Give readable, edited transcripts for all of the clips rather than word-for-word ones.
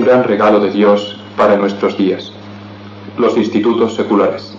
gran regalo de Dios para nuestros días, los institutos seculares.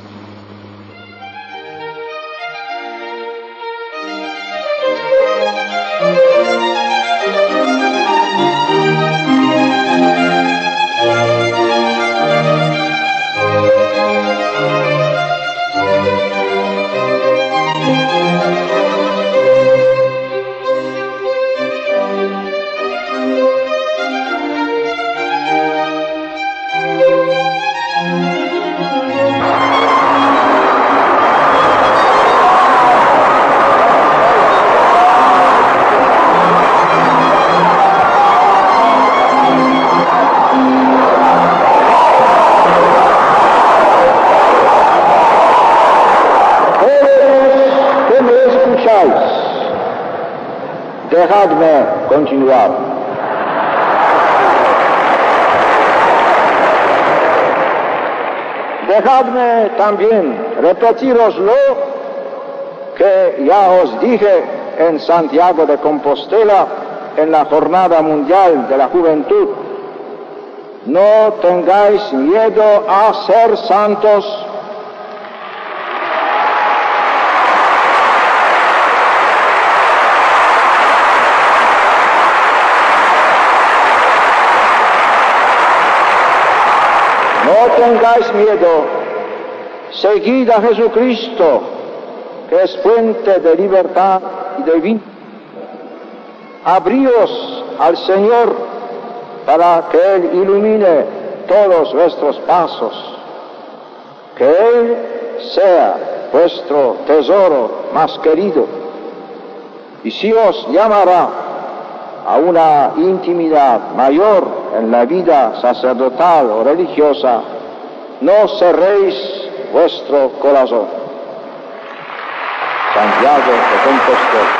Dejadme continuar. Dejadme también repetiroslo que ya os dije en Santiago de Compostela en la Jornada Mundial de la Juventud. No tengáis miedo a ser santos. No tengáis miedo, seguid a Jesucristo, que es fuente de libertad y de vida. Abríos al Señor para que Él ilumine todos vuestros pasos, que Él sea vuestro tesoro más querido, y si os llamará a una intimidad mayor en la vida sacerdotal o religiosa, no cerréis vuestro corazón. Santiago de Compostela.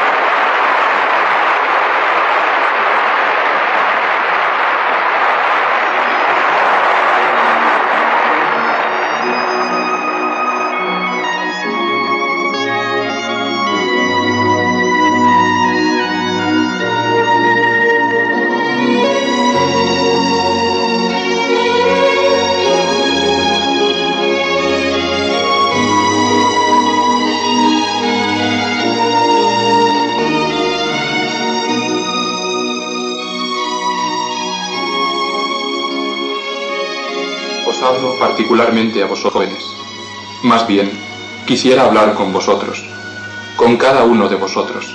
Os hablo particularmente a vosotros jóvenes. Más bien, quisiera hablar con vosotros, con cada uno de vosotros.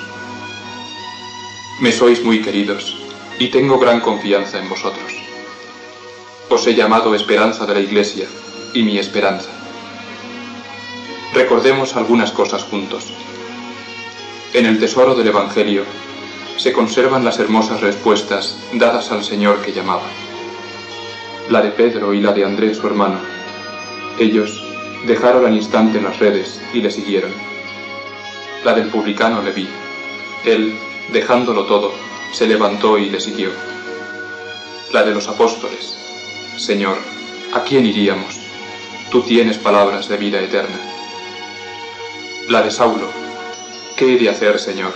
Me sois muy queridos y tengo gran confianza en vosotros. Os he llamado esperanza de la Iglesia y mi esperanza. Recordemos algunas cosas juntos. En el tesoro del Evangelio se conservan las hermosas respuestas dadas al Señor que llamaba. La de Pedro y la de Andrés, su hermano. Ellos dejaron al instante las redes y le siguieron. La del publicano Leví. Él, dejándolo todo, se levantó y le siguió. La de los apóstoles. Señor, ¿a quién iríamos? Tú tienes palabras de vida eterna. La de Saulo. ¿Qué he de hacer, Señor?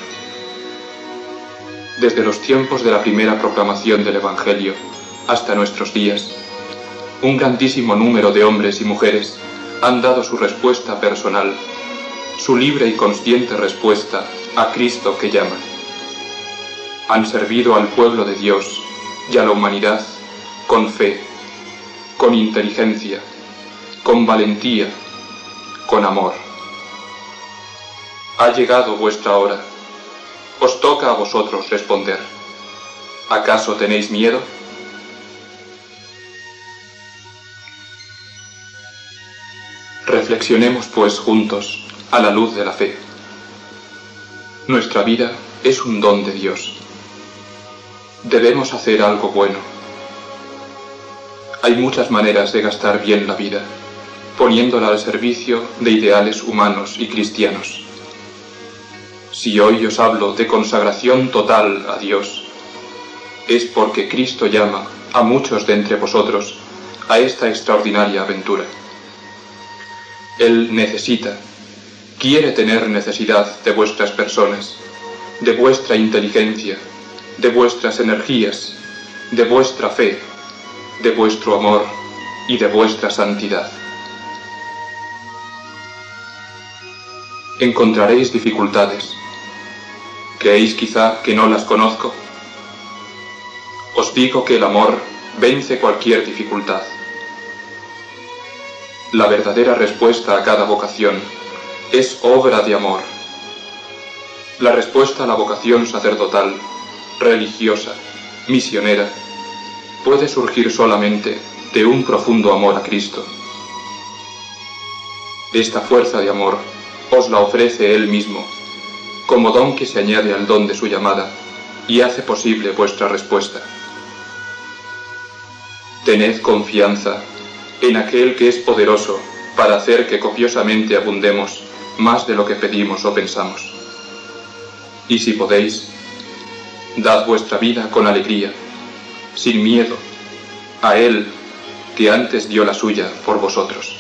Desde los tiempos de la primera proclamación del Evangelio hasta nuestros días, un grandísimo número de hombres y mujeres han dado su respuesta personal, su libre y consciente respuesta a Cristo que llama. Han servido al pueblo de Dios y a la humanidad con fe, con inteligencia, con valentía, con amor. Ha llegado vuestra hora. Os toca a vosotros responder. ¿Acaso tenéis miedo? Reflexionemos pues juntos a la luz de la fe. Nuestra vida es un don de Dios. Debemos hacer algo bueno. Hay muchas maneras de gastar bien la vida, poniéndola al servicio de ideales humanos y cristianos. Si hoy os hablo de consagración total a Dios, es porque Cristo llama a muchos de entre vosotros a esta extraordinaria aventura. Él necesita, quiere tener necesidad de vuestras personas, de vuestra inteligencia, de vuestras energías, de vuestra fe, de vuestro amor y de vuestra santidad. Encontraréis dificultades. ¿Creéis quizá que no las conozco? Os digo que el amor vence cualquier dificultad. La verdadera respuesta a cada vocación es obra de amor. La respuesta a la vocación sacerdotal, religiosa, misionera, puede surgir solamente de un profundo amor a Cristo. Esta fuerza de amor os la ofrece Él mismo, como don que se añade al don de su llamada y hace posible vuestra respuesta. Tened confianza en aquel que es poderoso para hacer que copiosamente abundemos más de lo que pedimos o pensamos. Y si podéis, dad vuestra vida con alegría, sin miedo, a Él que antes dio la suya por vosotros.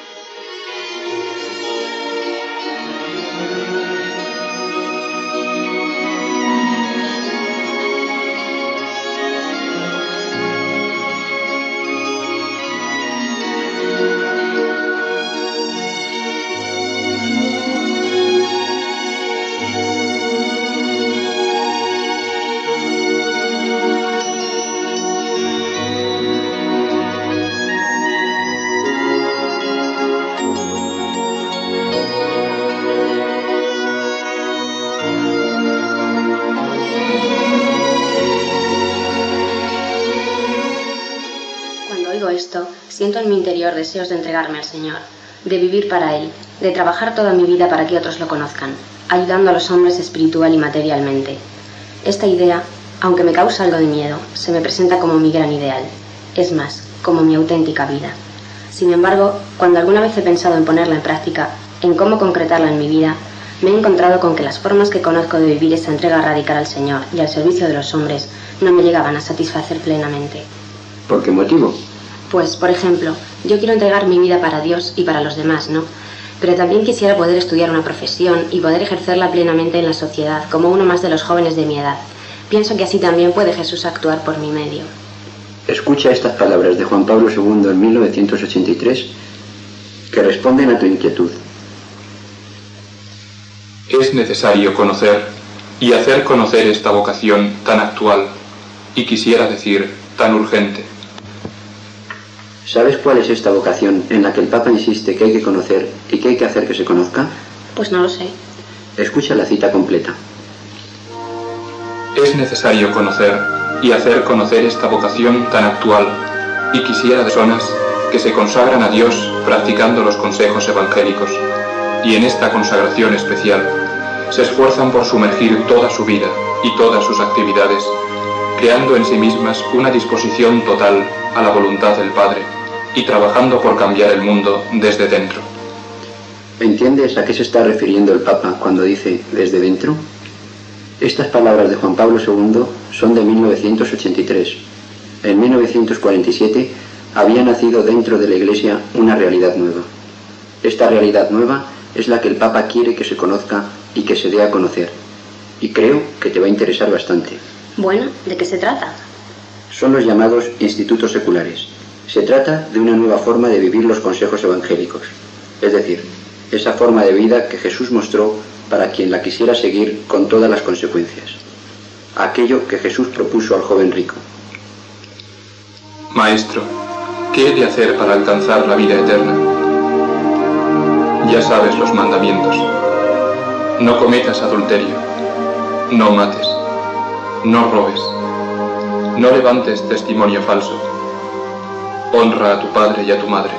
Siento en mi interior deseos de entregarme al Señor, de vivir para Él, de trabajar toda mi vida para que otros lo conozcan, ayudando a los hombres espiritual y materialmente. Esta idea, aunque me causa algo de miedo, se me presenta como mi gran ideal, es más, como mi auténtica vida. Sin embargo, cuando alguna vez he pensado en ponerla en práctica, en cómo concretarla en mi vida, me he encontrado con que las formas que conozco de vivir esta entrega radical al Señor y al servicio de los hombres no me llegaban a satisfacer plenamente. ¿Por qué motivo? Pues, por ejemplo, yo quiero entregar mi vida para Dios y para los demás, ¿no? Pero también quisiera poder estudiar una profesión y poder ejercerla plenamente en la sociedad, como uno más de los jóvenes de mi edad. Pienso que así también puede Jesús actuar por mi medio. Escucha estas palabras de Juan Pablo II en 1983, que responden a tu inquietud. Es necesario conocer y hacer conocer esta vocación tan actual, y quisiera decir, tan urgente. ¿Sabes cuál es esta vocación en la que el Papa insiste que hay que conocer y que hay que hacer que se conozca? Pues no lo sé. Escucha la cita completa. Es necesario conocer y hacer conocer esta vocación tan actual, y quisiera personas que se consagran a Dios practicando los consejos evangélicos, y en esta consagración especial se esfuerzan por sumergir toda su vida y todas sus actividades, creando en sí mismas una disposición total a la voluntad del Padre y trabajando por cambiar el mundo desde dentro. ¿Entiendes a qué se está refiriendo el Papa cuando dice desde dentro? Estas palabras de Juan Pablo II son de 1983. En 1947 había nacido dentro de la Iglesia una realidad nueva. Esta realidad nueva es la que el Papa quiere que se conozca y que se dé a conocer. Y creo que te va a interesar bastante. Bueno, ¿de qué se trata? Son los llamados institutos seculares. Se trata de una nueva forma de vivir los consejos evangélicos, es decir, esa forma de vida que Jesús mostró para quien la quisiera seguir con todas las consecuencias. Aquello que Jesús propuso al joven rico. Maestro, ¿qué he de hacer para alcanzar la vida eterna? Ya sabes los mandamientos. No cometas adulterio, no mates, no robes, no levantes testimonio falso. Honra a tu padre y a tu madre.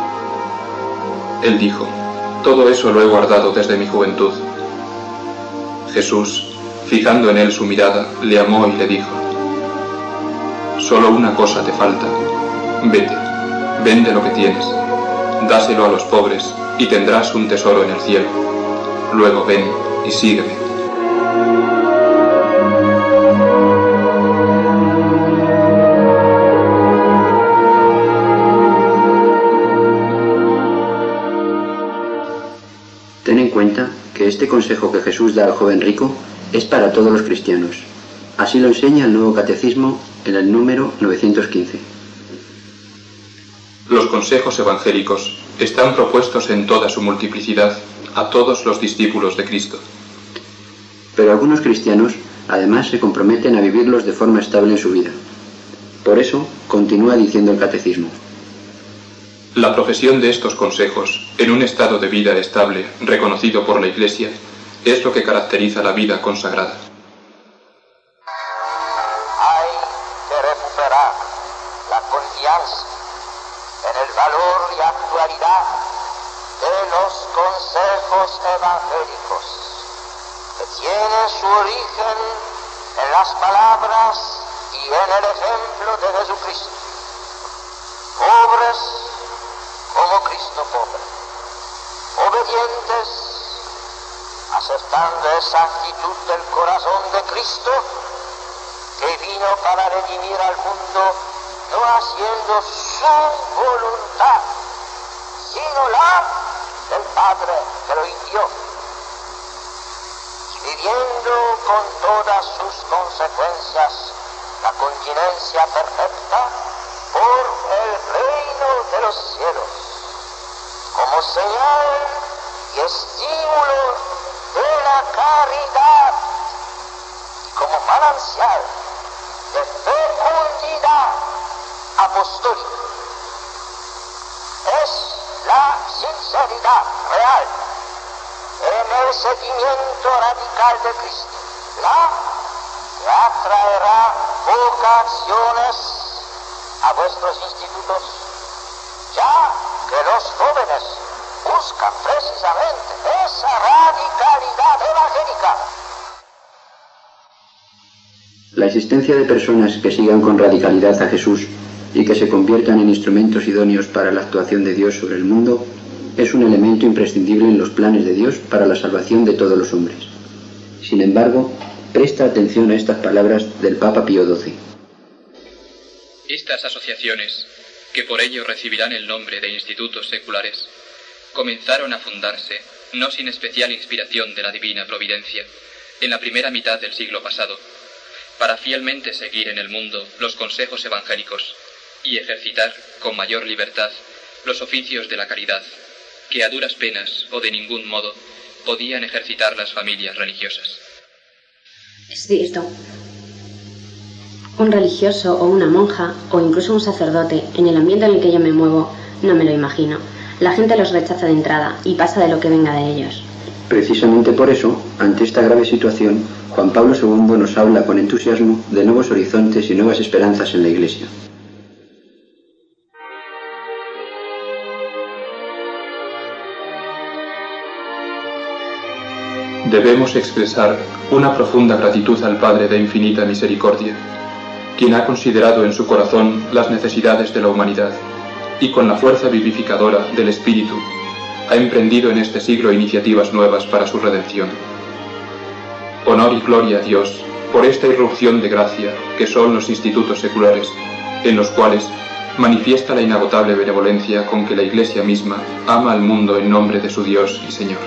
Él dijo, todo eso lo he guardado desde mi juventud. Jesús, fijando en él su mirada, le amó y le dijo, solo una cosa te falta. Vete, vende lo que tienes, dáselo a los pobres y tendrás un tesoro en el cielo. Luego ven y sígueme. Ten en cuenta que este consejo que Jesús da al joven rico es para todos los cristianos. Así lo enseña el Nuevo Catecismo en el número 915. Los consejos evangélicos están propuestos en toda su multiplicidad a todos los discípulos de Cristo. Pero algunos cristianos además se comprometen a vivirlos de forma estable en su vida. Por eso, continúa diciendo el Catecismo. La profesión de estos consejos, en un estado de vida estable, reconocido por la Iglesia, es lo que caracteriza la vida consagrada. Hay que recuperar la confianza en el valor y actualidad de los consejos evangélicos, que tienen su origen en las palabras y en el ejemplo de Jesucristo. Pobres como Cristo pobre, obedientes, aceptando esa actitud del corazón de Cristo, que vino para redimir al mundo, no haciendo su voluntad, sino la del Padre que lo envió, y viviendo con todas sus consecuencias la continencia perfecta por el reino de los cielos, como señal y estímulo de la caridad y como manantial de fecundidad apostólica. Es la sinceridad real en el seguimiento radical de Cristo la que atraerá vocaciones a vuestros institutos, ya que los jóvenes buscan precisamente esa radicalidad evangélica. La existencia de personas que sigan con radicalidad a Jesús y que se conviertan en instrumentos idóneos para la actuación de Dios sobre el mundo es un elemento imprescindible en los planes de Dios para la salvación de todos los hombres. Sin embargo, presta atención a estas palabras del Papa Pío XII. Estas asociaciones, que por ello recibirán el nombre de institutos seculares, comenzaron a fundarse, no sin especial inspiración de la divina providencia, en la primera mitad del siglo pasado, para fielmente seguir en el mundo los consejos evangélicos y ejercitar con mayor libertad los oficios de la caridad, que a duras penas o de ningún modo podían ejercitar las familias religiosas. Es cierto. Un religioso o una monja o incluso un sacerdote, en el ambiente en el que yo me muevo, no me lo imagino. La gente los rechaza de entrada y pasa de lo que venga de ellos. Precisamente por eso, ante esta grave situación, Juan Pablo II nos habla con entusiasmo de nuevos horizontes y nuevas esperanzas en la Iglesia. Debemos expresar una profunda gratitud al Padre de infinita misericordia, quien ha considerado en su corazón las necesidades de la humanidad y con la fuerza vivificadora del Espíritu ha emprendido en este siglo iniciativas nuevas para su redención. Honor y gloria a Dios por esta irrupción de gracia que son los institutos seculares, en los cuales manifiesta la inagotable benevolencia con que la Iglesia misma ama al mundo en nombre de su Dios y Señor.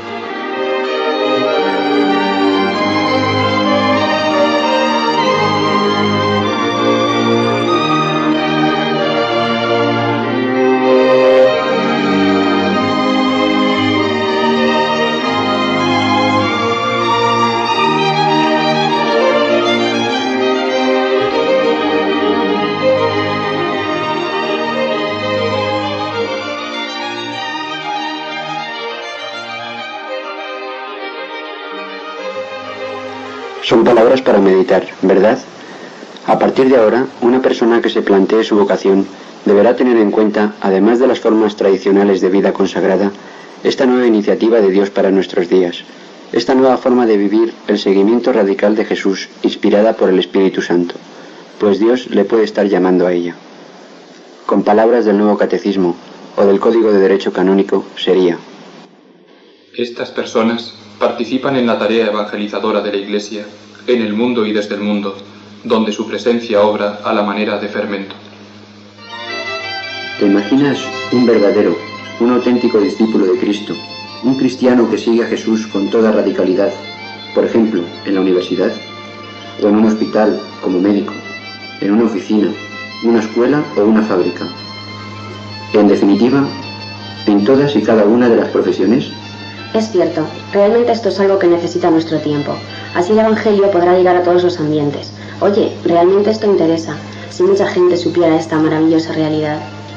Son palabras para meditar, ¿verdad? A partir de ahora, una persona que se plantee su vocación deberá tener en cuenta, además de las formas tradicionales de vida consagrada, esta nueva iniciativa de Dios para nuestros días, esta nueva forma de vivir el seguimiento radical de Jesús, inspirada por el Espíritu Santo, pues Dios le puede estar llamando a ella. Con palabras del Nuevo Catecismo o del Código de Derecho Canónico sería: Estas personas participan en la tarea evangelizadora de la Iglesia, en el mundo y desde el mundo, donde su presencia obra a la manera de fermento. ¿Te imaginas un verdadero, un auténtico discípulo de Cristo, un cristiano que sigue a Jesús con toda radicalidad, por ejemplo, en la universidad, o en un hospital como médico, en una oficina, una escuela o una fábrica? En definitiva, en todas y cada una de las profesiones. Es cierto, realmente esto es algo que necesita nuestro tiempo. Así el Evangelio podrá llegar a todos los ambientes. Oye, realmente esto interesa, si mucha gente supiera esta maravillosa realidad.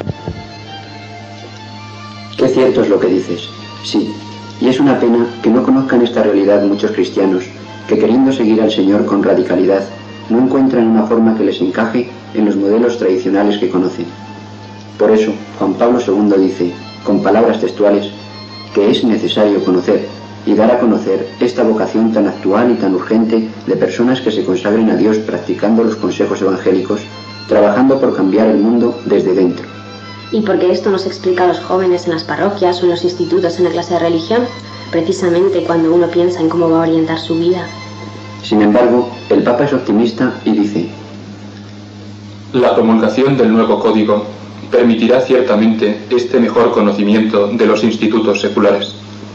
Qué cierto es lo que dices, sí, y es una pena que no conozcan esta realidad muchos cristianos, que queriendo seguir al Señor con radicalidad, no encuentran una forma que les encaje en los modelos tradicionales que conocen. Por eso, Juan Pablo II dice, con palabras textuales, que es necesario conocer y dar a conocer esta vocación tan actual y tan urgente de personas que se consagren a Dios practicando los consejos evangélicos, trabajando por cambiar el mundo desde dentro. ¿Y por qué esto nos explica a los jóvenes en las parroquias o en los institutos en la clase de religión? Precisamente cuando uno piensa en cómo va a orientar su vida. Sin embargo, el Papa es optimista y dice: la promulgación del nuevo código permitirá ciertamente este mejor conocimiento de los institutos seculares.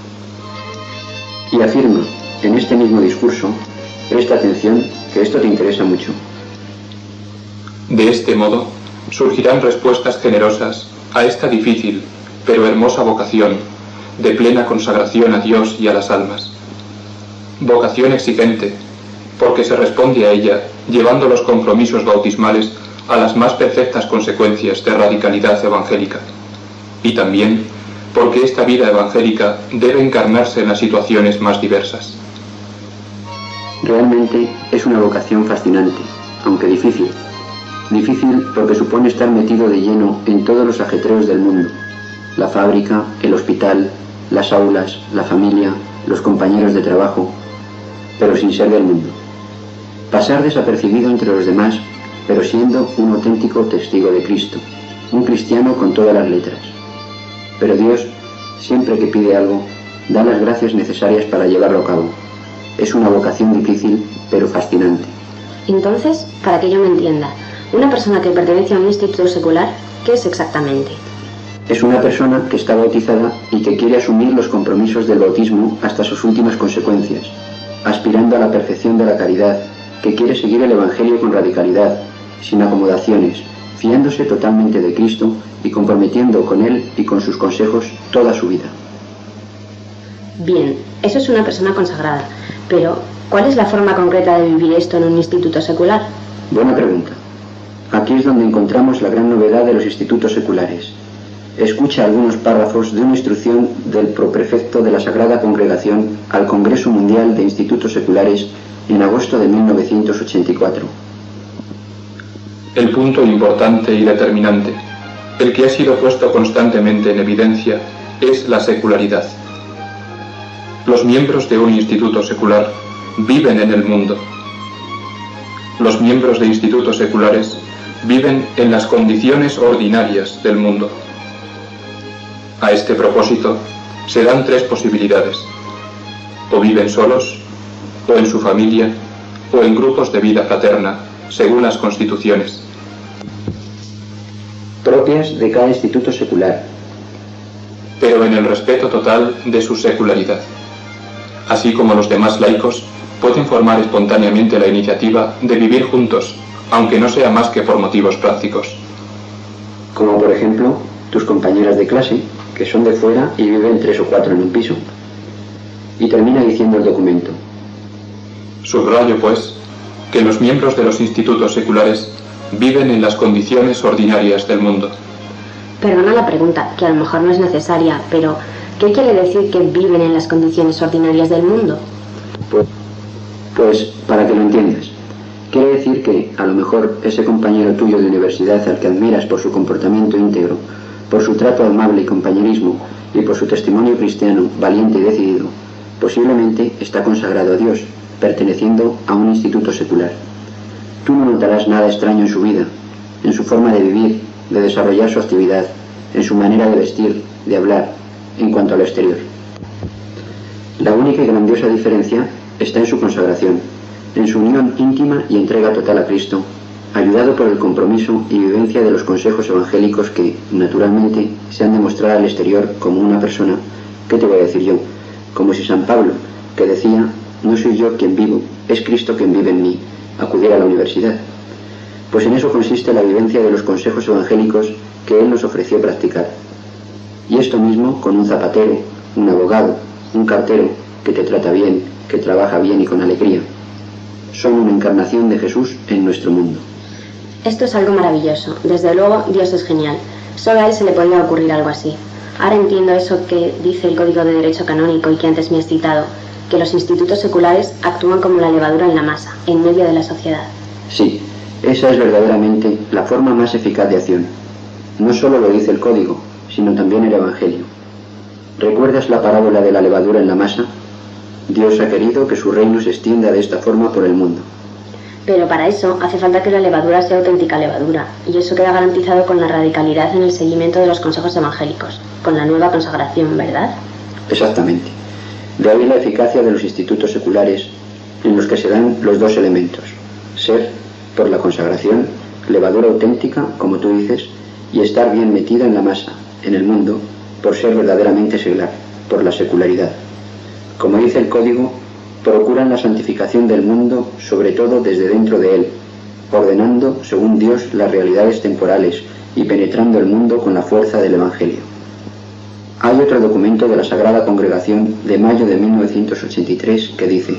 Y afirma, en este mismo discurso, presta atención, que esto te interesa mucho. De este modo, surgirán respuestas generosas a esta difícil, pero hermosa vocación de plena consagración a Dios y a las almas. Vocación exigente, porque se responde a ella llevando los compromisos bautismales a las más perfectas consecuencias de radicalidad evangélica, y también porque esta vida evangélica debe encarnarse en las situaciones más diversas. Realmente es una vocación fascinante, aunque difícil. Difícil porque supone estar metido de lleno en todos los ajetreos del mundo: la fábrica, el hospital, las aulas, la familia, los compañeros de trabajo, pero sin ser del mundo. Pasar desapercibido entre los demás, pero siendo un auténtico testigo de Cristo, un cristiano con todas las letras. Pero Dios, siempre que pide algo, da las gracias necesarias para llevarlo a cabo. Es una vocación difícil, pero fascinante. Entonces, para que yo me entienda, una persona que pertenece a un instituto secular, ¿qué es exactamente? Es una persona que está bautizada y que quiere asumir los compromisos del bautismo hasta sus últimas consecuencias, aspirando a la perfección de la caridad, que quiere seguir el Evangelio con radicalidad, sin acomodaciones, fiándose totalmente de Cristo y comprometiendo con Él y con sus consejos toda su vida. Bien, eso es una persona consagrada, pero ¿cuál es la forma concreta de vivir esto en un instituto secular? Buena pregunta. Aquí es donde encontramos la gran novedad de los institutos seculares. Escucha algunos párrafos de una instrucción del proprefecto de la Sagrada Congregación al Congreso Mundial de Institutos Seculares en agosto de 1984. El punto importante y determinante, el que ha sido puesto constantemente en evidencia, es la secularidad. Los miembros de un instituto secular viven en el mundo. Los miembros de institutos seculares viven en las condiciones ordinarias del mundo. A este propósito, se dan tres posibilidades: o viven solos, o en su familia, o en grupos de vida fraterna, según las constituciones propias de cada instituto secular, pero en el respeto total de su secularidad. Así como los demás laicos pueden formar espontáneamente la iniciativa de vivir juntos, aunque no sea más que por motivos prácticos. Como por ejemplo, tus compañeras de clase, que son de fuera y viven 3 o 4 en un piso. Y termina diciendo el documento: subrayo, pues, que los miembros de los institutos seculares viven en las condiciones ordinarias del mundo. Perdona la pregunta, que a lo mejor no es necesaria, pero ¿qué quiere decir que viven en las condiciones ordinarias del mundo? Pues para que lo entiendas. Quiere decir que, a lo mejor, ese compañero tuyo de universidad al que admiras por su comportamiento íntegro, por su trato amable y compañerismo, y por su testimonio cristiano valiente y decidido, posiblemente está consagrado a Dios, perteneciendo a un instituto secular. Tú no notarás nada extraño en su vida, en su forma de vivir, de desarrollar su actividad, en su manera de vestir, de hablar, en cuanto a lo exterior. La única y grandiosa diferencia está en su consagración, en su unión íntima y entrega total a Cristo, ayudado por el compromiso y vivencia de los consejos evangélicos que, naturalmente, se han de mostrar al exterior como una persona, ¿qué te voy a decir yo? Como si San Pablo, que decía: no soy yo quien vivo, es Cristo quien vive en mí, acudiera a la universidad. Pues en eso consiste la vivencia de los consejos evangélicos que Él nos ofreció practicar. Y esto mismo con un zapatero, un abogado, un cartero que te trata bien, que trabaja bien y con alegría. Son una encarnación de Jesús en nuestro mundo. Esto es algo maravilloso. Desde luego, Dios es genial. Solo a Él se le podía ocurrir algo así. Ahora entiendo eso que dice el Código de Derecho Canónico y que antes me has citado, que los institutos seculares actúan como la levadura en la masa, en medio de la sociedad. Sí, esa es verdaderamente la forma más eficaz de acción. No solo lo dice el Código, sino también el Evangelio. ¿Recuerdas la parábola de la levadura en la masa? Dios ha querido que su reino se extienda de esta forma por el mundo. Pero para eso hace falta que la levadura sea auténtica levadura, y eso queda garantizado con la radicalidad en el seguimiento de los consejos evangélicos, con la nueva consagración, ¿verdad? Exactamente. De ahí la eficacia de los institutos seculares en los que se dan los dos elementos: ser, por la consagración, levadura auténtica, como tú dices, y estar bien metida en la masa, en el mundo, por ser verdaderamente seglar, por la secularidad. Como dice el Código, procuran la santificación del mundo, sobre todo desde dentro de él, ordenando, según Dios, las realidades temporales y penetrando el mundo con la fuerza del Evangelio. Hay otro documento de la Sagrada Congregación de mayo de 1983 que dice: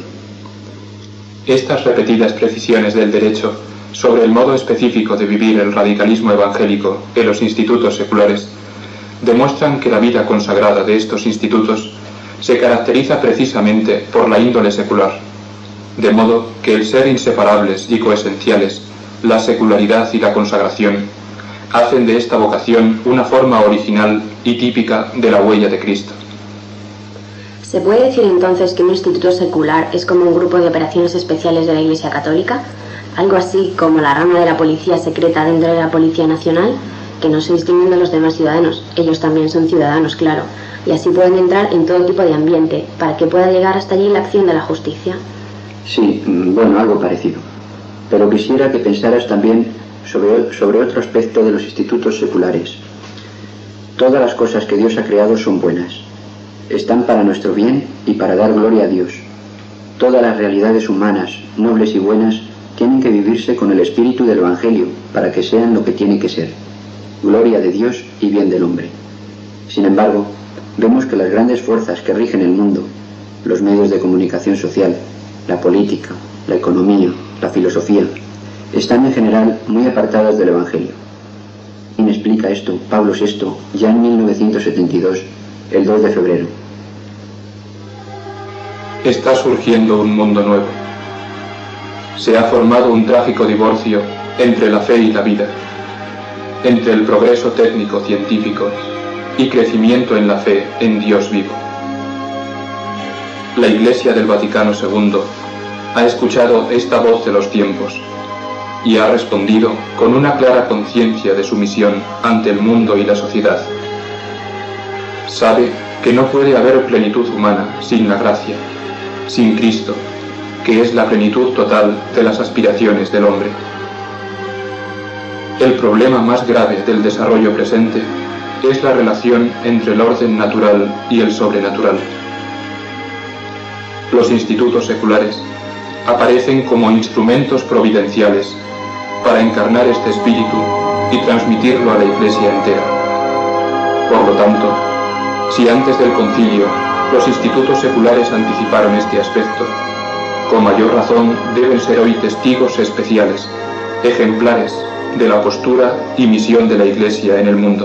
Estas repetidas precisiones del derecho sobre el modo específico de vivir el radicalismo evangélico en los institutos seculares demuestran que la vida consagrada de estos institutos se caracteriza precisamente por la índole secular, de modo que el ser inseparables y coesenciales, la secularidad y la consagración, hacen de esta vocación una forma original y típica de la huella de Cristo. ¿Se puede decir entonces que un instituto secular es como un grupo de operaciones especiales de la Iglesia Católica? Algo así como la rama de la policía secreta dentro de la Policía Nacional, que no se distinguen de los demás ciudadanos. Ellos también son ciudadanos, claro, y así pueden entrar en todo tipo de ambiente, para que pueda llegar hasta allí la acción de la justicia. Sí, bueno, algo parecido. Pero quisiera que pensaras también sobre otro aspecto de los institutos seculares. Todas las cosas que Dios ha creado son buenas. Están para nuestro bien y para dar gloria a Dios. Todas las realidades humanas, nobles y buenas, tienen que vivirse con el espíritu del Evangelio, para que sean lo que tienen que ser: gloria de Dios y bien del hombre. Sin embargo, vemos que las grandes fuerzas que rigen el mundo, los medios de comunicación social, la política, la economía, la filosofía, están en general muy apartadas del Evangelio. Y me explica esto Pablo VI ya en 1972, el 2 de febrero. Está surgiendo un mundo nuevo. Se ha formado un trágico divorcio entre la fe y la vida, entre el progreso técnico-científico y crecimiento en la fe en Dios vivo. La Iglesia del Vaticano II ha escuchado esta voz de los tiempos y ha respondido con una clara conciencia de su misión ante el mundo y la sociedad. Sabe que no puede haber plenitud humana sin la gracia, sin Cristo, que es la plenitud total de las aspiraciones del hombre. El problema más grave del desarrollo presente es la relación entre el orden natural y el sobrenatural. Los institutos seculares aparecen como instrumentos providenciales para encarnar este espíritu y transmitirlo a la Iglesia entera. Por lo tanto, si antes del concilio los institutos seculares anticiparon este aspecto, con mayor razón deben ser hoy testigos especiales, ejemplares de la postura y misión de la Iglesia en el mundo.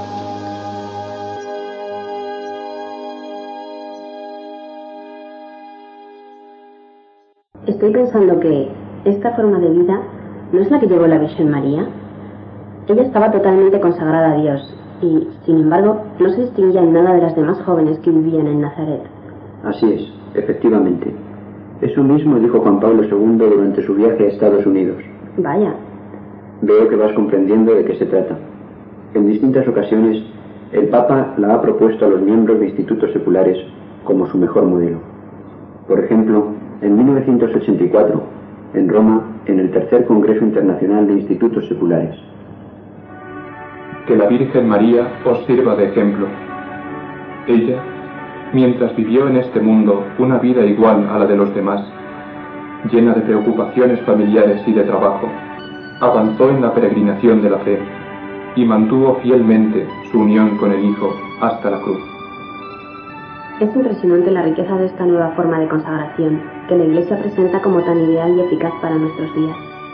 Estoy pensando que esta forma de vida no es la que llevó la Virgen María. Ella estaba totalmente consagrada a Dios y, sin embargo, no se distinguía en nada de las demás jóvenes que vivían en Nazaret. Así es, efectivamente. Eso mismo dijo Juan Pablo II durante su viaje a Estados Unidos. Vaya. Veo que vas comprendiendo de qué se trata. En distintas ocasiones, el Papa la ha propuesto a los miembros de institutos seculares como su mejor modelo. Por ejemplo, en 1984, en Roma, en el Tercer Congreso Internacional de Institutos Seculares. Que la Virgen María os sirva de ejemplo. Ella, mientras vivió en este mundo una vida igual a la de los demás, llena de preocupaciones familiares y de trabajo, avanzó en la peregrinación de la fe, y mantuvo fielmente su unión con el Hijo hasta la cruz. Es impresionante la riqueza de esta nueva forma de consagración que la Iglesia presenta como tan ideal y eficaz para nuestros días.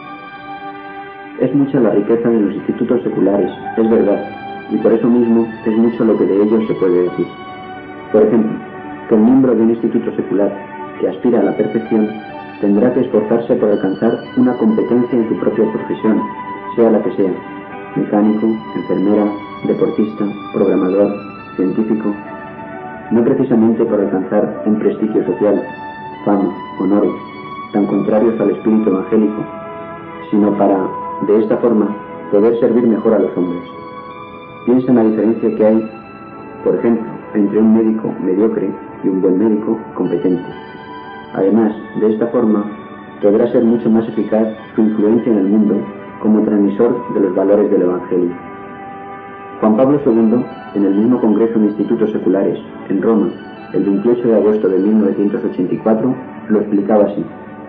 Es mucha la riqueza de los institutos seculares, es verdad, y por eso mismo es mucho lo que de ellos se puede decir. Por ejemplo, que el miembro de un instituto secular que aspira a la perfección tendrá que esforzarse por alcanzar una competencia en su propia profesión, sea la que sea, mecánico, enfermera, deportista, programador, científico, no precisamente por alcanzar un prestigio social, fama, honores, tan contrarios al espíritu evangélico, sino para, de esta forma, poder servir mejor a los hombres. Piensa en la diferencia que hay, por ejemplo, entre un médico mediocre y un buen médico competente. Además, de esta forma, podrá ser mucho más eficaz su influencia en el mundo como transmisor de los valores del Evangelio. Juan Pablo II, en el mismo Congreso de Institutos Seculares, en Roma, el 28 de agosto de 1984, lo explicaba así.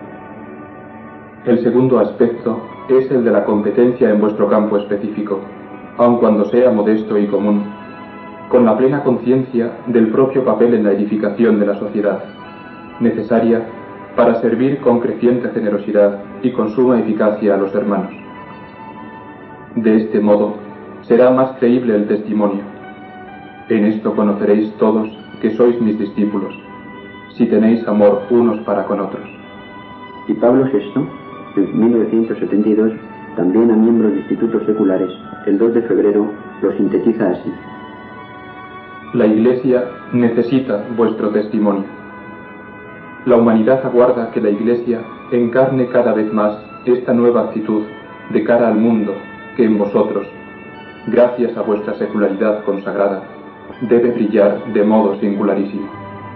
El segundo aspecto es el de la competencia en vuestro campo específico, aun cuando sea modesto y común, con la plena conciencia del propio papel en la edificación de la sociedad, necesaria para servir con creciente generosidad y con suma eficacia a los hermanos. De este modo, será más creíble el testimonio. En esto conoceréis todos que sois mis discípulos, si tenéis amor unos para con otros. Y Pablo VI, en 1972, también a miembros de institutos seculares, el 2 de febrero, lo sintetiza así. La Iglesia necesita vuestro testimonio. La humanidad aguarda que la Iglesia encarne cada vez más esta nueva actitud de cara al mundo que en vosotros, gracias a vuestra secularidad consagrada, debe brillar de modo singularísimo.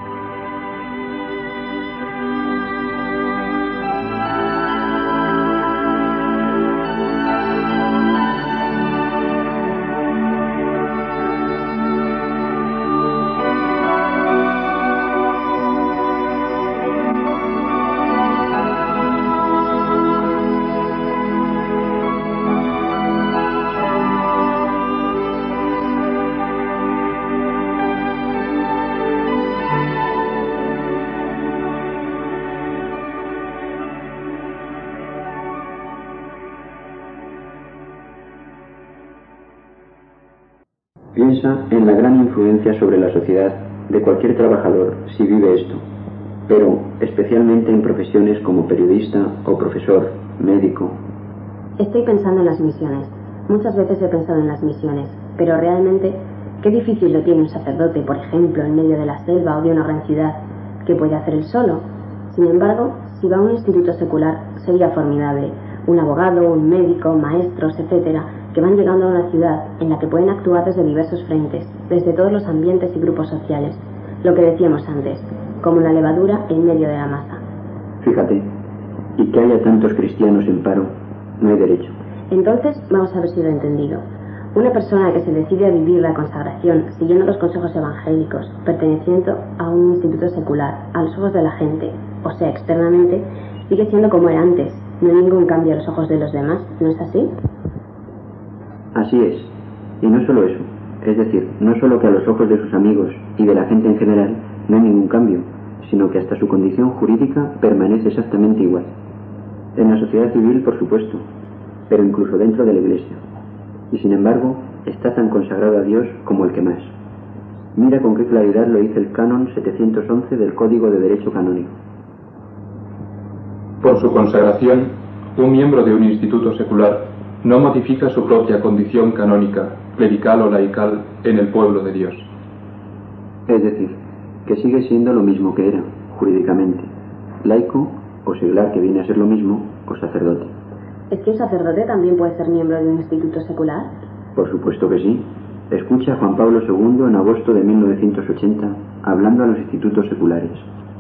Piensa en la gran influencia sobre la sociedad de cualquier trabajador si vive esto, pero especialmente en profesiones como periodista o profesor, médico. Estoy pensando en las misiones. Muchas veces he pensado en las misiones, pero realmente, qué difícil lo tiene un sacerdote, por ejemplo, en medio de la selva o de una gran ciudad, que puede hacer él solo. Sin embargo, si va a un instituto secular, sería formidable. Un abogado, un médico, maestros, etcétera, que van llegando a una ciudad en la que pueden actuar desde diversos frentes, desde todos los ambientes y grupos sociales. Lo que decíamos antes, como la levadura en medio de la masa. Fíjate, y que haya tantos cristianos en paro, no hay derecho. Entonces, vamos a ver si lo he entendido. Una persona que se decide a vivir la consagración, siguiendo los consejos evangélicos, perteneciendo a un instituto secular, a los ojos de la gente, o sea, externamente, sigue siendo como era antes. No hay ningún cambio a los ojos de los demás, ¿no es así? Así es. Y no solo eso. Es decir, no solo que a los ojos de sus amigos y de la gente en general no hay ningún cambio, sino que hasta su condición jurídica permanece exactamente igual. En la sociedad civil, por supuesto, pero incluso dentro de la Iglesia. Y sin embargo, está tan consagrado a Dios como el que más. Mira con qué claridad lo dice el Canon 711 del Código de Derecho Canónico. Por su consagración, un miembro de un instituto secular no modifica su propia condición canónica, clerical o laical en el pueblo de Dios. Es decir, que sigue siendo lo mismo que era, jurídicamente, laico o seglar, que viene a ser lo mismo, o sacerdote. ¿Es que un sacerdote también puede ser miembro de un instituto secular? Por supuesto que sí. Escucha a Juan Pablo II en agosto de 1980, hablando a los institutos seculares.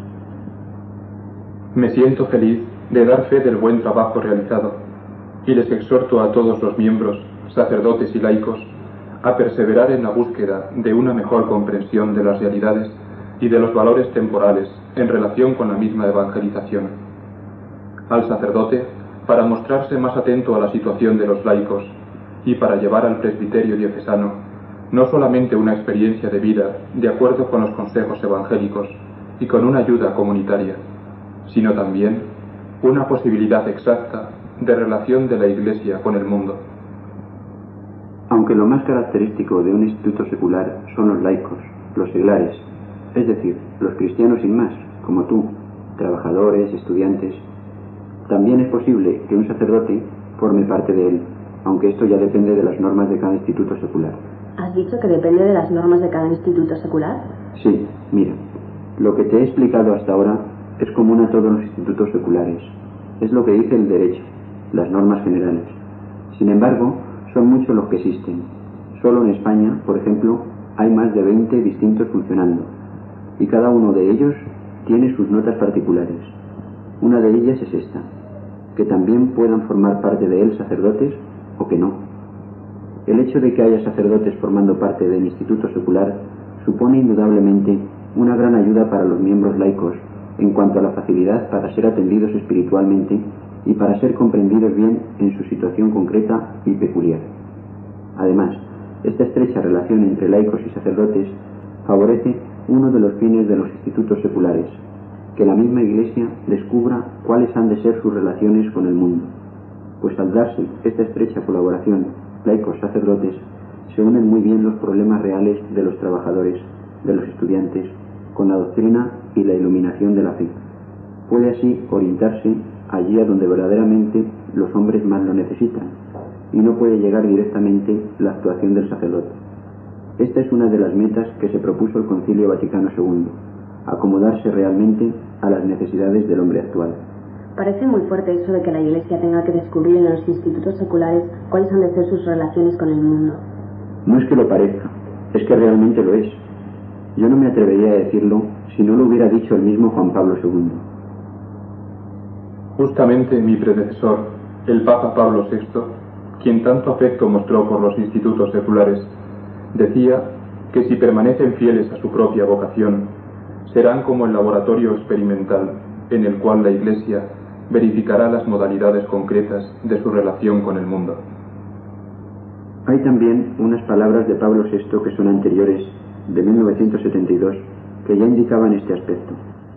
Me siento feliz de dar fe del buen trabajo realizado, y les exhorto a todos los miembros, sacerdotes y laicos, a perseverar en la búsqueda de una mejor comprensión de las realidades y de los valores temporales en relación con la misma evangelización. Al sacerdote, para mostrarse más atento a la situación de los laicos, y para llevar al presbiterio diocesano no solamente una experiencia de vida de acuerdo con los consejos evangélicos y con una ayuda comunitaria, sino también una posibilidad exacta de relación de la Iglesia con el mundo. Aunque lo más característico de un instituto secular son los laicos, los seglares, es decir, los cristianos sin más, como tú, trabajadores, estudiantes, también es posible que un sacerdote forme parte de él, aunque esto ya depende de las normas de cada instituto secular. ¿Has dicho que depende de las normas de cada instituto secular? Sí, mira, lo que te he explicado hasta ahora es común a todos los institutos seculares. Es lo que dice el derecho, las normas generales. Sin embargo, son muchos los que existen. Solo en España, por ejemplo, hay más de 20 distintos funcionando, y cada uno de ellos tiene sus notas particulares. Una de ellas es esta, que también puedan formar parte de él sacerdotes o que no. El hecho de que haya sacerdotes formando parte del instituto secular supone indudablemente una gran ayuda para los miembros laicos en cuanto a la facilidad para ser atendidos espiritualmente y para ser comprendidos bien en su situación concreta y peculiar. Además, esta estrecha relación entre laicos y sacerdotes favorece uno de los fines de los institutos seculares, que la misma Iglesia descubra cuáles han de ser sus relaciones con el mundo, pues al darse esta estrecha colaboración laicos-sacerdotes, se unen muy bien los problemas reales de los trabajadores, de los estudiantes, con la doctrina y la iluminación de la fe. Puede así orientarse allí a donde verdaderamente los hombres más lo necesitan, y no puede llegar directamente la actuación del sacerdote. Esta es una de las metas que se propuso el Concilio Vaticano II, acomodarse realmente a las necesidades del hombre actual. Parece muy fuerte eso de que la Iglesia tenga que descubrir en los institutos seculares cuáles han de ser sus relaciones con el mundo. No es que lo parezca, es que realmente lo es. Yo no me atrevería a decirlo si no lo hubiera dicho el mismo Juan Pablo II. Justamente mi predecesor, el Papa Pablo VI, quien tanto afecto mostró por los institutos seculares, decía que si permanecen fieles a su propia vocación, serán como el laboratorio experimental en el cual la Iglesia verificará las modalidades concretas de su relación con el mundo. Hay también unas palabras de Pablo VI que son anteriores, de 1972, que ya indicaban este aspecto.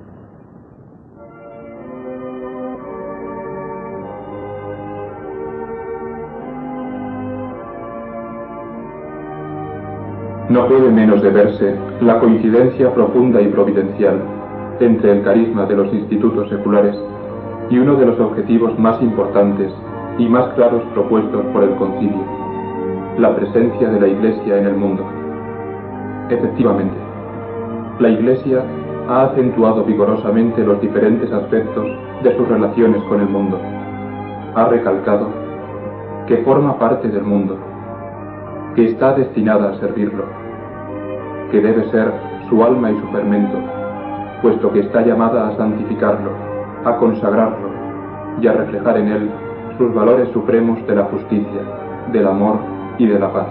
No puede menos de verse la coincidencia profunda y providencial entre el carisma de los institutos seculares y uno de los objetivos más importantes y más claros propuestos por el Concilio, la presencia de la Iglesia en el mundo. Efectivamente, la Iglesia ha acentuado vigorosamente los diferentes aspectos de sus relaciones con el mundo. Ha recalcado que forma parte del mundo, que está destinada a servirlo, que debe ser su alma y su fermento, puesto que está llamada a santificarlo, a consagrarlo y a reflejar en él sus valores supremos de la justicia, del amor y de la paz.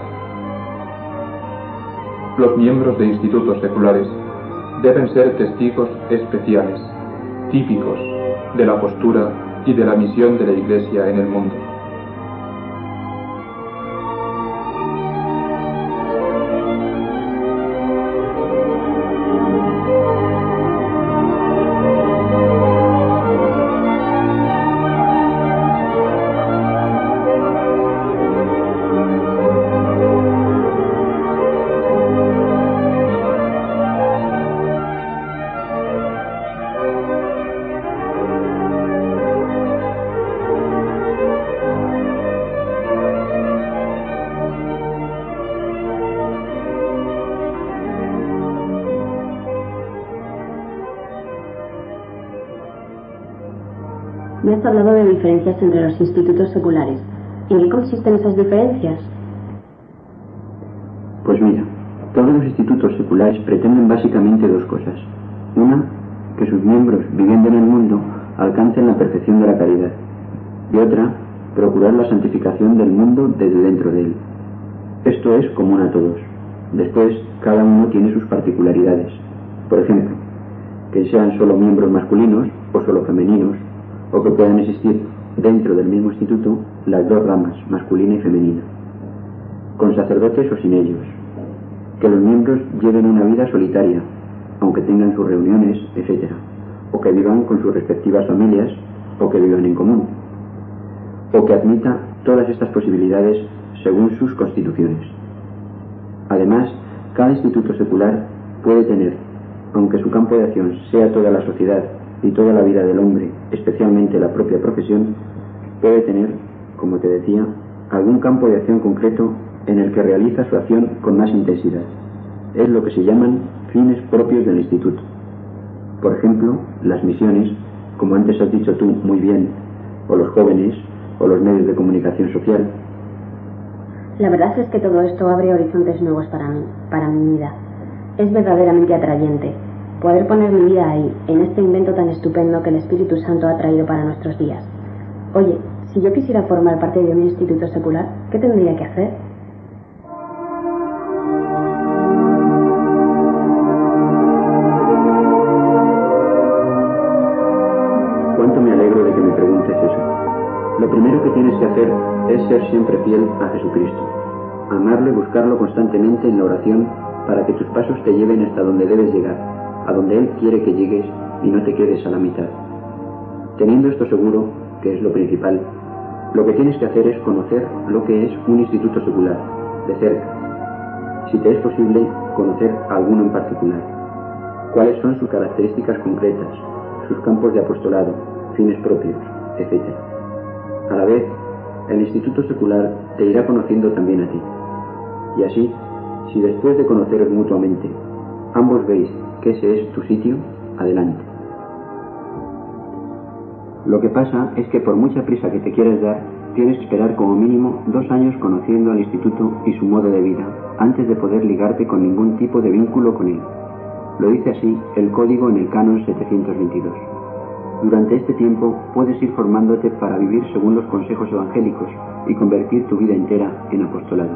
Los miembros de institutos seculares deben ser testigos especiales, típicos, de la postura y de la misión de la Iglesia en el mundo. Me has hablado de diferencias entre los institutos seculares. ¿En qué consisten esas diferencias? Pues mira, todos los institutos seculares pretenden básicamente dos cosas. Una, que sus miembros, viviendo en el mundo, alcancen la perfección de la caridad. Y otra, procurar la santificación del mundo desde dentro de él. Esto es común a todos. Después, cada uno tiene sus particularidades. Por ejemplo, que sean solo miembros masculinos o solo femeninos, o que puedan existir dentro del mismo instituto las dos ramas, masculina y femenina. con sacerdotes o sin ellos, que los miembros lleven una vida solitaria, aunque tengan sus reuniones, etc., o que vivan con sus respectivas familias, o que vivan en común, o que admita todas estas posibilidades según sus constituciones. Además, cada instituto secular puede tener, aunque su campo de acción sea toda la sociedad y toda la vida del hombre, especialmente la propia profesión, puede tener, como te decía, algún campo de acción concreto en el que realiza su acción con más intensidad. Es lo que se llaman fines propios del instituto. Por ejemplo, las misiones, como antes has dicho tú muy bien, o los jóvenes, o los medios de comunicación social. La verdad es que todo esto abre horizontes nuevos para mí, para mi vida. Es verdaderamente atrayente poder poner mi vida ahí, en este invento tan estupendo que el Espíritu Santo ha traído para nuestros días. Oye, si yo quisiera formar parte de un instituto secular, ¿qué tendría que hacer? Cuánto me alegro de que me preguntes eso. Lo primero que tienes que hacer es ser siempre fiel a Jesucristo. Amarlo y buscarlo constantemente en la oración para que tus pasos te lleven hasta donde debes llegar, a donde Él quiere que llegues y no te quedes a la mitad. Teniendo esto seguro, que es lo principal, lo que tienes que hacer es conocer lo que es un instituto secular, de cerca. Si te es posible, conocer alguno en particular. Cuáles son sus características concretas, sus campos de apostolado, fines propios, etc. A la vez, el instituto secular te irá conociendo también a ti. Y así, si después de conoceros mutuamente, ambos veis que ese es tu sitio, adelante. Lo que pasa es que por mucha prisa que te quieras dar, tienes que esperar como mínimo 2 años conociendo al instituto y su modo de vida, antes de poder ligarte con ningún tipo de vínculo con él. Lo dice así el código en el Canon 722. Durante este tiempo puedes ir formándote para vivir según los consejos evangélicos y convertir tu vida entera en apostolado.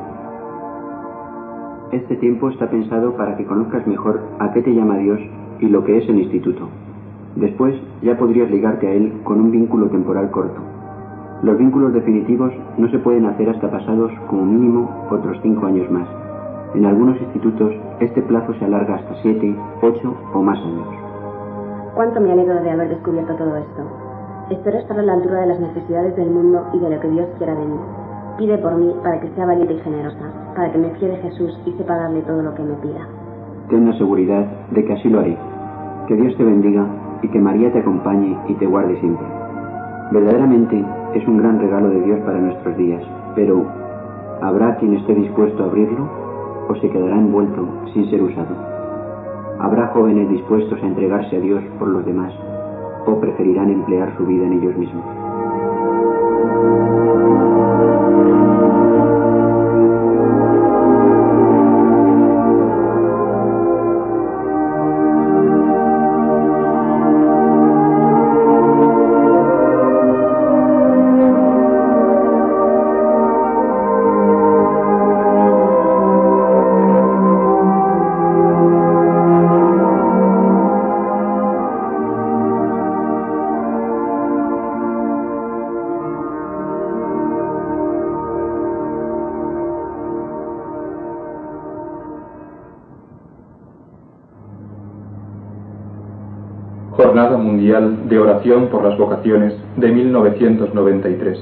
Este tiempo está pensado para que conozcas mejor a qué te llama Dios y lo que es el instituto. Después ya podrías ligarte a él con un vínculo temporal corto. Los vínculos definitivos no se pueden hacer hasta pasados como mínimo otros 5 años más. En algunos institutos este plazo se alarga hasta 7, 8 o más años. Cuánto me alegro de haber descubierto todo esto. Espero estar a la altura de las necesidades del mundo y de lo que Dios quiera de mí. Pide por mí para que sea valiente y generosa, para que me fíe de Jesús y sepa darle todo lo que me pida. Ten la seguridad de que así lo haré. Que Dios te bendiga y que María te acompañe y te guarde siempre. Verdaderamente es un gran regalo de Dios para nuestros días, pero ¿habrá quien esté dispuesto a abrirlo o se quedará envuelto sin ser usado? ¿Habrá jóvenes dispuestos a entregarse a Dios por los demás o preferirán emplear su vida en ellos mismos? Jornada Mundial de Oración por las Vocaciones de 1993.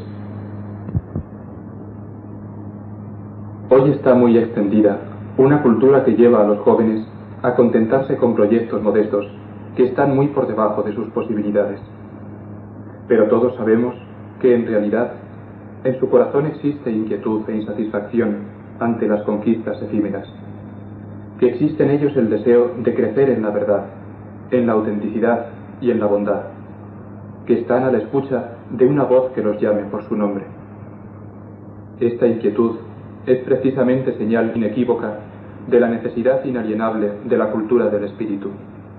Hoy está muy extendida una cultura que lleva a los jóvenes a contentarse con proyectos modestos que están muy por debajo de sus posibilidades. Pero todos sabemos que en realidad en su corazón existe inquietud e insatisfacción ante las conquistas efímeras, que existe en ellos el deseo de crecer en la verdad, en la autenticidad y en la bondad, que están a la escucha de una voz que los llame por su nombre. Esta inquietud es precisamente señal inequívoca de la necesidad inalienable de la cultura del espíritu.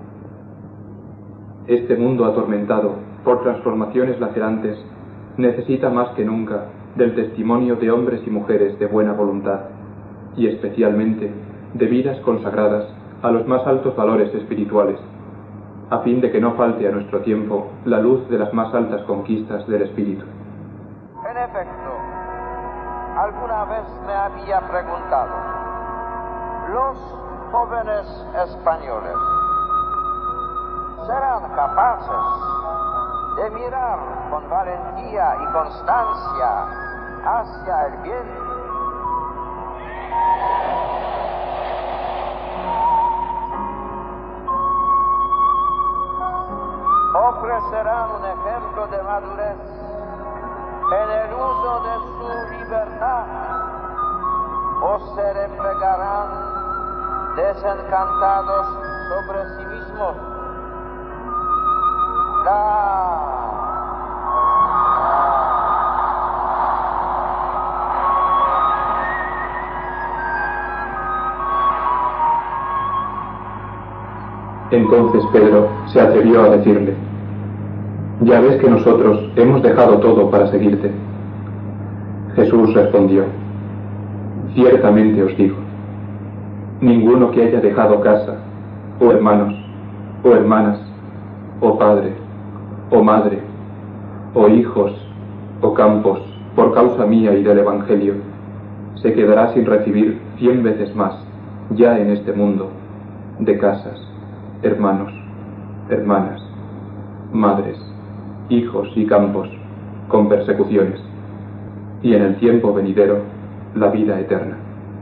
Este mundo atormentado por transformaciones lacerantes necesita más que nunca del testimonio de hombres y mujeres de buena voluntad, y especialmente de vidas consagradas a los más altos valores espirituales, a fin de que no falte a nuestro tiempo la luz de las más altas conquistas del espíritu. En efecto, al alguna vez me había preguntado, ¿los jóvenes españoles serán capaces de mirar con valentía y constancia hacia el bien? ¿Ofrecerán un ejemplo de madurez en el uso de su libertad o se replegarán desencantados sobre sí mismos? Entonces Pedro se atrevió a decirle: «Ya ves que nosotros hemos dejado todo para seguirte». Jesús respondió: «Ciertamente os digo, ninguno que haya dejado casa, o hermanos, o hermanas, o padre, o madre, o hijos, o campos, por causa mía y del Evangelio, se quedará sin recibir 100 veces más, ya en este mundo, de casas, hermanos, hermanas, madres, hijos y campos, con persecuciones, y en el tiempo venidero, la vida eterna».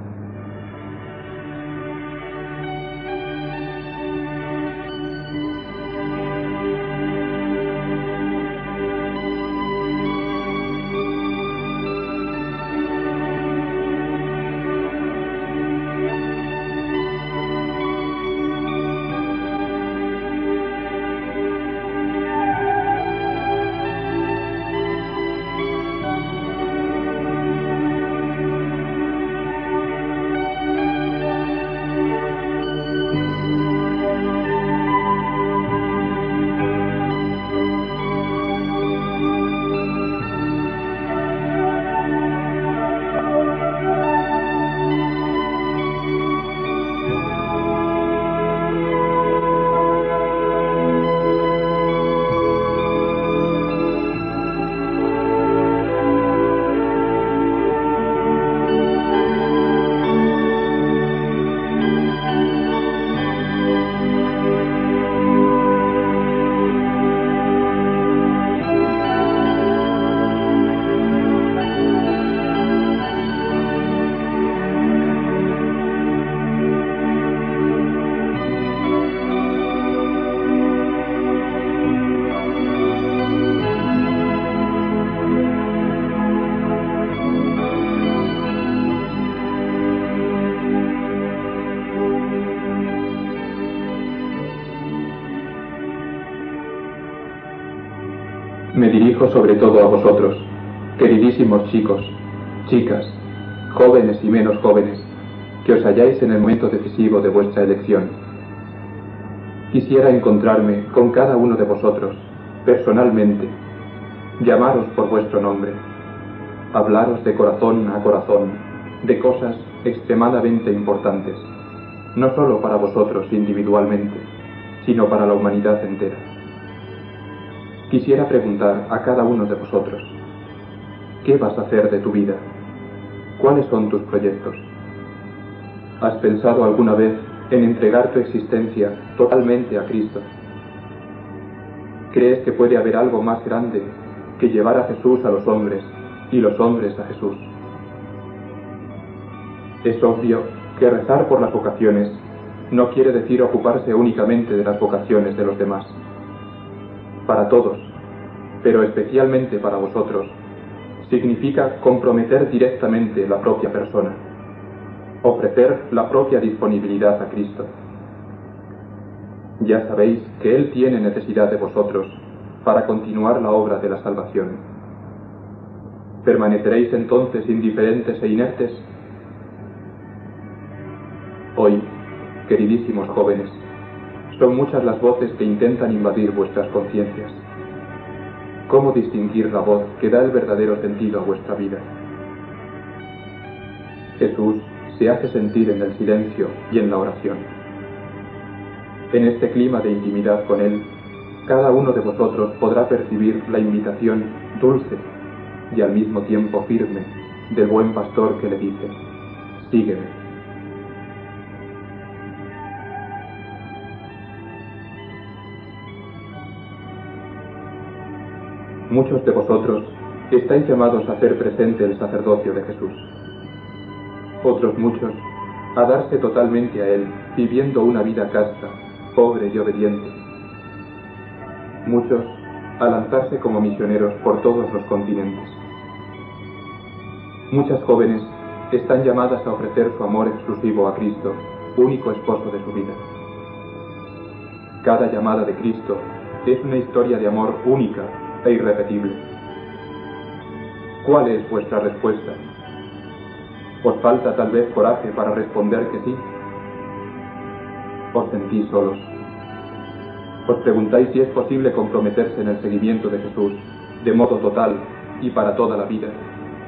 Me dirijo sobre todo a vosotros, queridísimos chicos, chicas, jóvenes y menos jóvenes, que os halláis en el momento decisivo de vuestra elección. Quisiera encontrarme con cada uno de vosotros, personalmente, llamaros por vuestro nombre, hablaros de corazón a corazón, de cosas extremadamente importantes, no solo para vosotros individualmente, sino para la humanidad entera. Quisiera preguntar a cada uno de vosotros: ¿qué vas a hacer de tu vida? ¿Cuáles son tus proyectos? ¿Has pensado alguna vez en entregar tu existencia totalmente a Cristo? ¿Crees que puede haber algo más grande que llevar a Jesús a los hombres y los hombres a Jesús? Es obvio que rezar por las vocaciones no quiere decir ocuparse únicamente de las vocaciones de los demás. Para todos, pero especialmente para vosotros, significa comprometer directamente la propia persona, ofrecer la propia disponibilidad a Cristo. Ya sabéis que Él tiene necesidad de vosotros para continuar la obra de la salvación. ¿Permaneceréis entonces indiferentes e inertes? Hoy, queridísimos jóvenes, son muchas las voces que intentan invadir vuestras conciencias. ¿Cómo distinguir la voz que da el verdadero sentido a vuestra vida? Jesús se hace sentir en el silencio y en la oración. En este clima de intimidad con Él, cada uno de vosotros podrá percibir la invitación dulce y al mismo tiempo firme del buen pastor que le dice: sígueme. Muchos de vosotros estáis llamados a hacer presente el sacerdocio de Jesús. Otros muchos a darse totalmente a Él, viviendo una vida casta, pobre y obediente. Muchos a lanzarse como misioneros por todos los continentes. Muchas jóvenes están llamadas a ofrecer su amor exclusivo a Cristo, único esposo de su vida. Cada llamada de Cristo es una historia de amor única e irrepetible. ¿Cuál es vuestra respuesta? ¿Os falta tal vez coraje para responder que sí? ¿Os sentís solos? ¿Os preguntáis si es posible comprometerse en el seguimiento de Jesús de modo total y para toda la vida?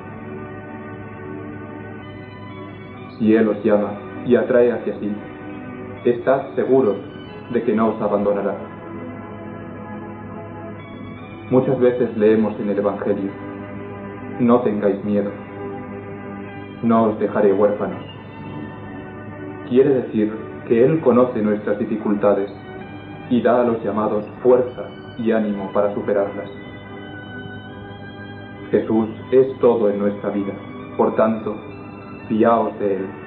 Si Él os llama y atrae hacia sí, estad seguros de que no os abandonará. Muchas veces leemos en el Evangelio: no tengáis miedo, no os dejaré huérfanos. Quiere decir que Él conoce nuestras dificultades y da a los llamados fuerza y ánimo para superarlas. Jesús es todo en nuestra vida, por tanto, fiaos de Él.